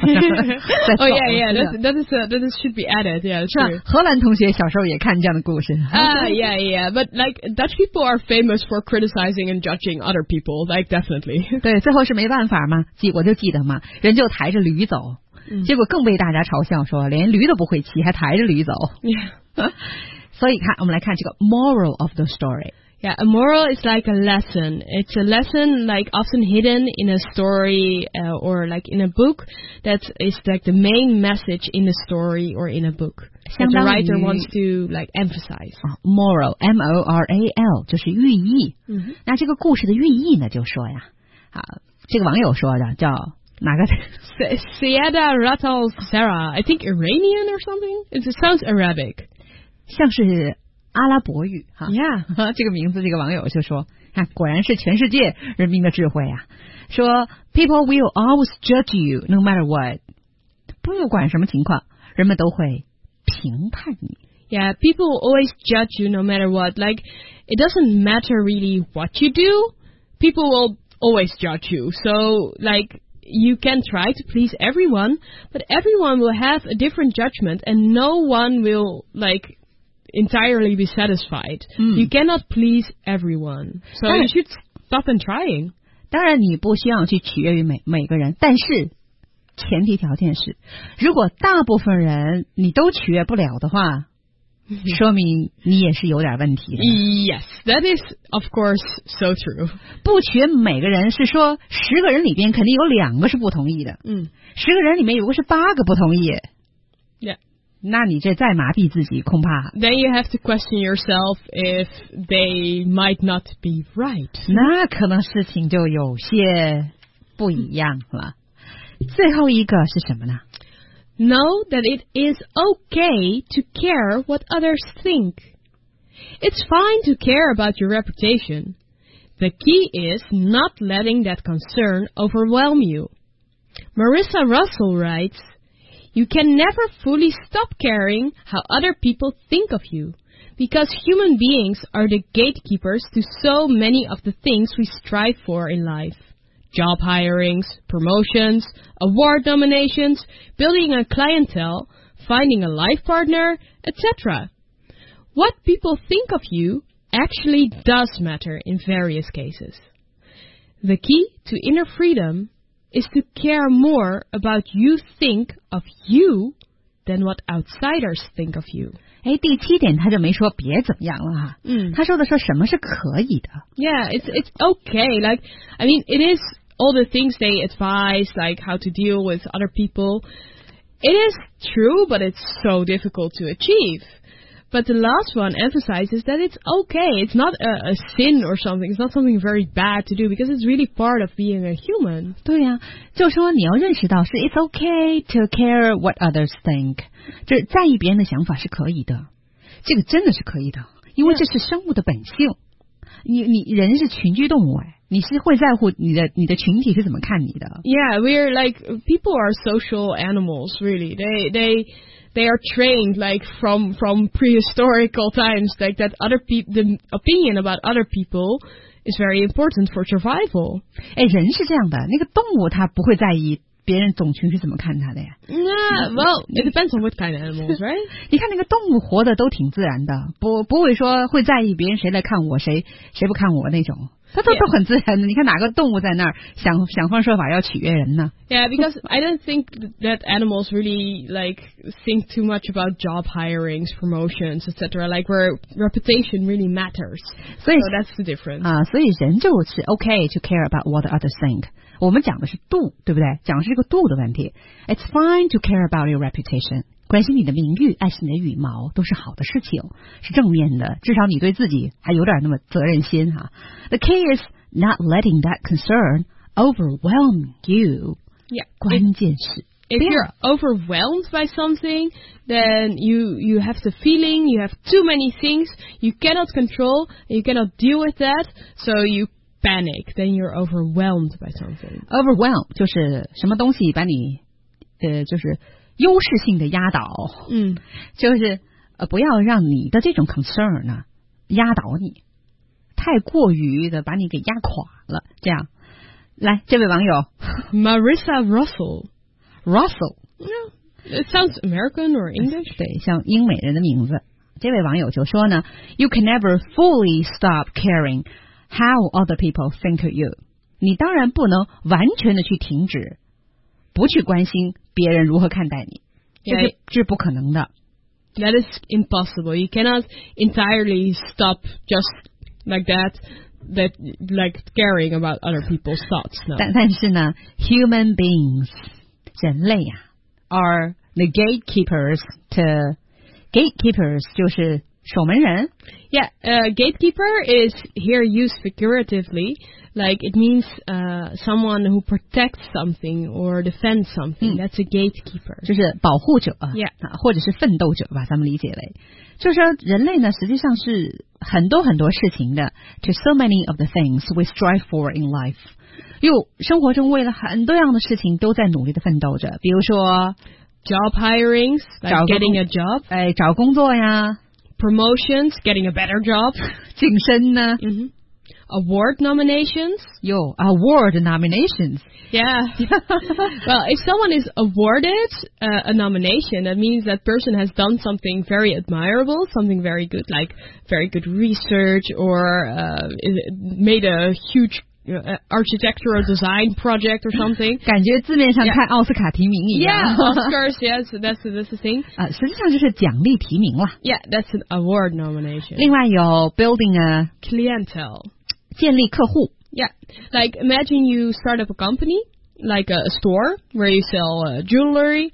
Oh yeah, yeah, that that is uh, that is should be added. Yeah, 是吧？荷兰同学小时候也看这样的故事。 Ah, uh, yeah, yeah, but like Dutch people are famous for criticizing and judging other people, like definitely. 对，最后是没办法嘛，记我就记得嘛，人就抬着驴走。结果更被大家嘲笑说连驴都不会骑还抬着驴走。 Yeah. 所以看我们来看这个 moral of the story. Yeah, a moral is like a lesson. It's a lesson like often hidden in a story uh, or like in a book that is like the main message in the story or in a book that the writer wants to like emphasize. Moral, M O R A L 就是寓意。 嗯、 那这个故事的寓意呢，就说呀，啊，这个网友说的叫哪个 Sayeda Rattle Zara, I think Iranian or something. It sounds Arabic. 像是阿拉伯语哈。 Yeah. 这个名字这个网友就说，看果然是全世界人民的智慧啊。说 People will always judge you no matter what. 不管什么情况，人们都会评判你。 Yeah, people will always judge you no matter what. Like, it doesn't matter really what you do. People will always judge you. So, like, you can try to please everyone, but everyone will have a different judgment and no one will, like, entirely be satisfied. Mm. You cannot please everyone. So you should stop and trying. 当然你不需要去取悦于每每个人，但是前提条件是，如果大部分人你都取悦不了的话，说明你也是有点问题的。 Yes, that is of course so true. 不取悦每个人是说十个人里边肯定有两个是不同意的。 嗯， 十个人里面有个是八个不同意。 Yeah. 那你这再麻痹自己，恐怕 then you have to question yourself if they might not be right. 那可能事情就有些不一样了。最后一个是什么呢？ Know that it is okay to care what others think. It's fine to care about your reputation. The key is not letting that concern overwhelm you. Marissa Russell writes, You can never fully stop caring how other people think of you, because human beings are the gatekeepers to so many of the things we strive for in life. Job hirings, promotions, award nominations, building a clientele, finding a life partner, et cetera. What people think of you actually does matter in various cases. The key to inner freedom is to care more about you think of you than what outsiders think of you. 哎，第七点他就没说别怎么样了哈， 嗯他说的说什么是可以的。 Yeah, it's it's okay. Like, I mean, it is all the things they advise, like how to deal with other people. It is true, but it's so difficult to achieve. But the last one emphasizes that it's okay. It's not a, a sin or something. It's not something very bad to do because it's really part of being a human. 对呀、啊，就说你要认识到是 it's okay to care what others think， 这在意别人的想法是可以的，这个真的是可以的，因为这是生物的本性。你你人是群居动物哎，你是会在乎你的你的群体是怎么看你的。 Yeah, we're like, people are social animals, really. They they they are trained like from from prehistorical times, like that other people, the opinion about other people is very important for survival. 哎，人是这样的，那个动物它不会在意别人种群是怎么看它的呀。 Yeah, well, it depends on what kind of animals, right? 你看那个动物活的都挺自然的，不不会说会在意别人谁来看我，谁谁不看我那种，它都 Yeah. 都很自然的。你看哪个动物在那儿想想方设法要取悦人呢？ Yeah, because I don't think that animals really like think too much about job hirings, promotions, et cetera. Like where reputation really matters. 所以 So that's the difference. 啊，所以人就是 okay to care about what others think。我们讲的是度，对不对？讲的是这个度的问题。It's fine to care about your reputation。关心你的名誉，爱惜你的羽毛，都是好的事情，是正面的。至少你对自己还有点那么责任心哈。The key is not letting that concern overwhelm you。 Yeah. 关键是 If you're overwhelmed by something, then you you have the feeling you have too many things you cannot control, you cannot deal with that, so you panic. Then you're overwhelmed by something. overwhelm 就是什么东西把你呃就是优势性的压倒， 嗯， 就是呃不要让你的这种 concern 呢压倒你，太过于的把你给压垮了。这样，来这位网友 Marissa Russell. Russell， Yeah, it sounds American or English. 对，像英美人的名字。这位网友就说呢 ，You can never fully stop caring how other people think of you。你当然不能完全的去停止，不去关心别人如何看待你，这是 Yeah. 这是不可能的。 That is impossible. You cannot entirely stop just like that, that like caring about other people's thoughts. No. 但但是呢 ，human beings 人类呀、啊、，are the gatekeepers to gatekeepers 就是守门人。 Yeah, uh, gatekeeper is here used figuratively. Like it means uh, someone who protects something or defends something. Mm. That's a gatekeeper. 就是保护者 Yeah. 啊，或者是奋斗者吧，咱们理解为，就是说人类呢，实际上是很多很多事情的 ，to so many of the things we strive for in life。哟，生活中为了很多样的事情都在努力的奋斗着，比如说 Job hirings, like 找工- getting a job. 哎找工作呀， Promotions, getting a better job. 晋升呢， hmm Award nominations. 有 award nominations。 Yeah. Well, if someone is awarded uh, a nomination, that means that person has done something very admirable, something very good, like very good research, or uh, made a huge uh, architectural design project or something. 感觉字面上 Yeah. 看奥斯卡提名一样。 Yeah, Oscars, yes, that's that's the thing. 啊，实际上就是奖励提名了。 Yeah, that's an award nomination. 另外有 building a Clientele. 建立客户。 Yeah, like imagine you start up a company, like a store where you sell uh, jewelry,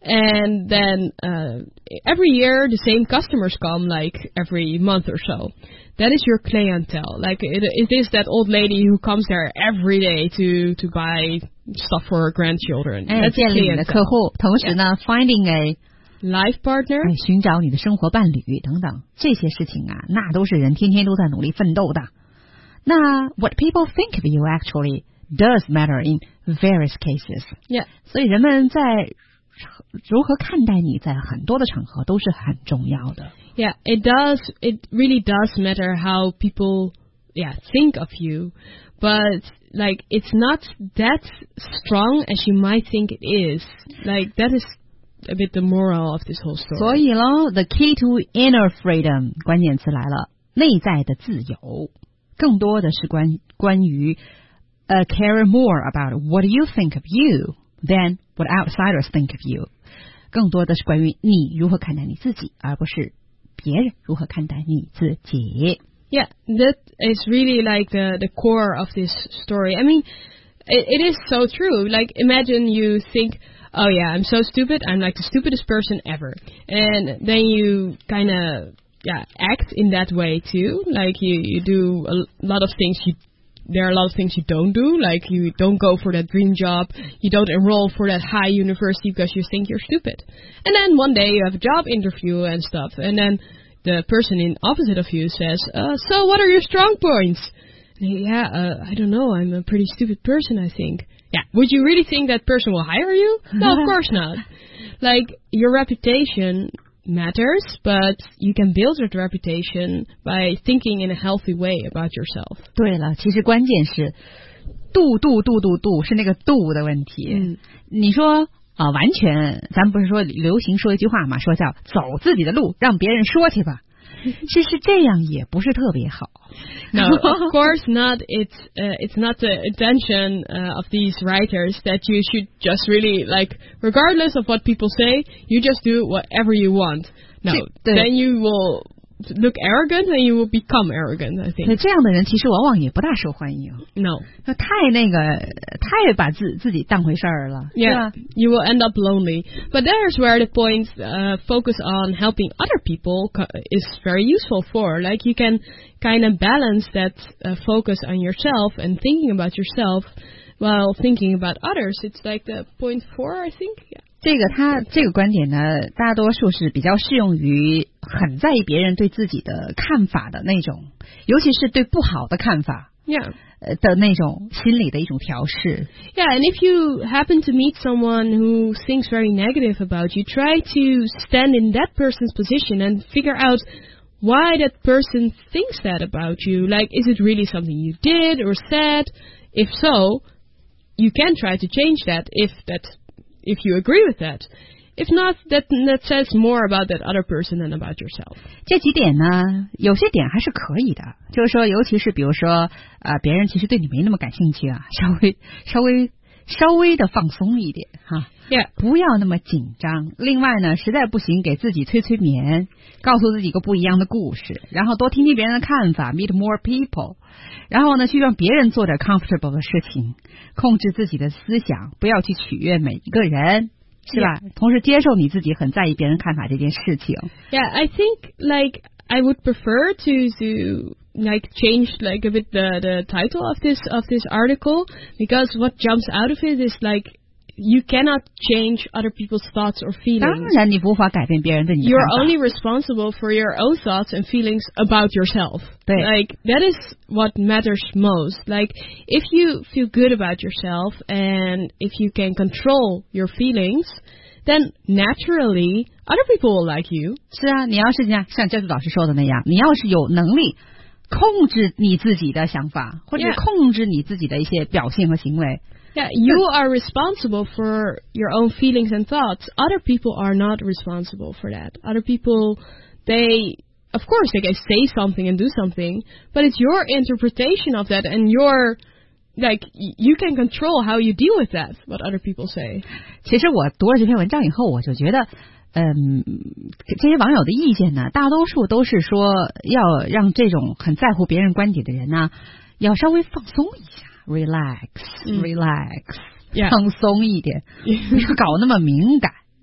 And then uh, every year the same customers come, like every month or so. That is your clientele. Like it, it is that old lady who comes there every day to to buy stuff for her grandchildren. 哎，建立你的客户，同时呢 ，finding a life partner， 哎，寻找你的生活伴侣等等这些事情啊，那都是人天天都在努力奋斗的。那 what people think of you actually does matter in various cases. Yeah. 所以人们在如何看待你，在很多的场合都是很重要的。 Yeah, it does. It really does matter how people, yeah, think of you. But like, it's not that strong as you might think it is. Like that is a bit the moral of this whole story. 所以咯 the key to inner freedom 关键词来了，内在的自由，更多的是关关于。Uh, care more about what you think of you than what outsiders think of you. 更多的是关于你如何看待你自己，而不是别人如何看待你自己。 Yeah, that is really like the the core of this story. I mean, it, it is so true. Like, imagine you think, oh yeah, I'm so stupid. I'm like the stupidest person ever. And then you kind of, yeah, act in that way too. Like, you, you do a lot of things you There are a lot of things you don't do, like you don't go for that dream job, you don't enroll for that high university because you think you're stupid. And then one day you have a job interview and stuff, and then the person in opposite of you says, uh, so what are your strong points? And you, yeah, uh, I don't know, I'm a pretty stupid person, I think. Yeah, would you really think that person will hire you? No, of course not. Like, your reputation matters, but you can build your reputation by thinking in a healthy way about yourself. 对了，其实关键是度度度度度是那个度的问题。 嗯， 你说啊、呃，完全，咱们不是说流行说一句话嘛，说叫走自己的路，让别人说去吧。其实这样也不是特别好。 No, of course not. It's uh, it's not the intention uh, of these writers that you should just really, like, regardless of what people say, you just do whatever you want. No, then you will look arrogant and you will become arrogant, I think. 这样的人其实往往也不大受欢迎。 No. 他太那个，太把自自己当回事儿了。 Yeah, you will end up lonely. But there's where the point uh, focus on helping other people is very useful for. Like, you can kind of balance that uh, focus on yourself and thinking about yourself while thinking about others. It's like the point four, I think. Yeah. 这个他这个观点呢，大多数是比较适用于很在意别人对自己的看法的那种，尤其是对不好的看法。 Yeah. 的那种心理的一种调试。 Yeah, and if you happen to meet someone who thinks very negative about you, try to stand in that person's position and figure out why that person thinks that about you. Like, is it really something you did or said? If so, you can try to change that if that if you agree with that. If not, that that says more about that other person than about yourself. 这几点呢，有些点还是可以的，就是说，尤其是比如说，呃，别人其实对你没那么感兴趣啊，稍微稍微稍微的放松一点哈， Yeah. 不要那么紧张。另外呢，实在不行，给自己催催眠，告诉自己一个不一样的故事，然后多听听别人的看法 ，meet more people， 然后呢，去让别人做点 comfortable 的事情，控制自己的思想，不要去取悦每一个人。是吧？ Yeah. 同时接受你自己很在意别人看法这件事情。 Yeah, I think like I would prefer to to like change like a bit the the title of this of this article, because what jumps out of it is like you cannot change other people's thoughts or feelings. 当然你无法改变别人对你的看法。 You're only responsible for your own thoughts and feelings about yourself. 对。 Like, that is what matters most. Like, if you feel good about yourself and if you can control your feelings, then naturally other people will like you. 是啊，你要是像像教授老师说的那样，你要是有能力控制你自己的想法，或者控制你自己的一些表现和行为。 Yeah, you are responsible for your own feelings and thoughts. Other people are not responsible for that. Other people, they, of course, they can say something and do something, but it's your interpretation of that and your, like, you can control how you deal with that, what other people say. 其实我读了这篇文章以后，我就觉得，嗯，这些网友的意见呢，大多数都是说要让这种很在乎别人观点的人呢，要稍微放松一下。 Relax, 嗯 relax， Yeah. 放松一点，不要搞那么敏感。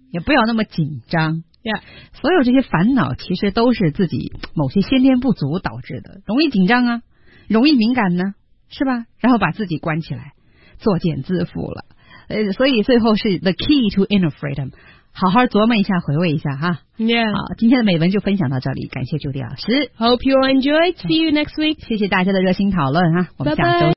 也不要那么紧张。 Yeah. 所有这些烦恼其实都是自己某些先天不足导致的，容易紧张啊，容易敏感呢，是吧？然后把自己关起来，作茧自缚了。呃，所以最后是 the key to inner freedom。好好琢磨一下，回味一下哈。 Yeah. 好，今天的美文就分享到这里，感谢朱迪老师。 Hope you enjoyed. See you next week. 谢谢大家的热心讨论哈，我们下周。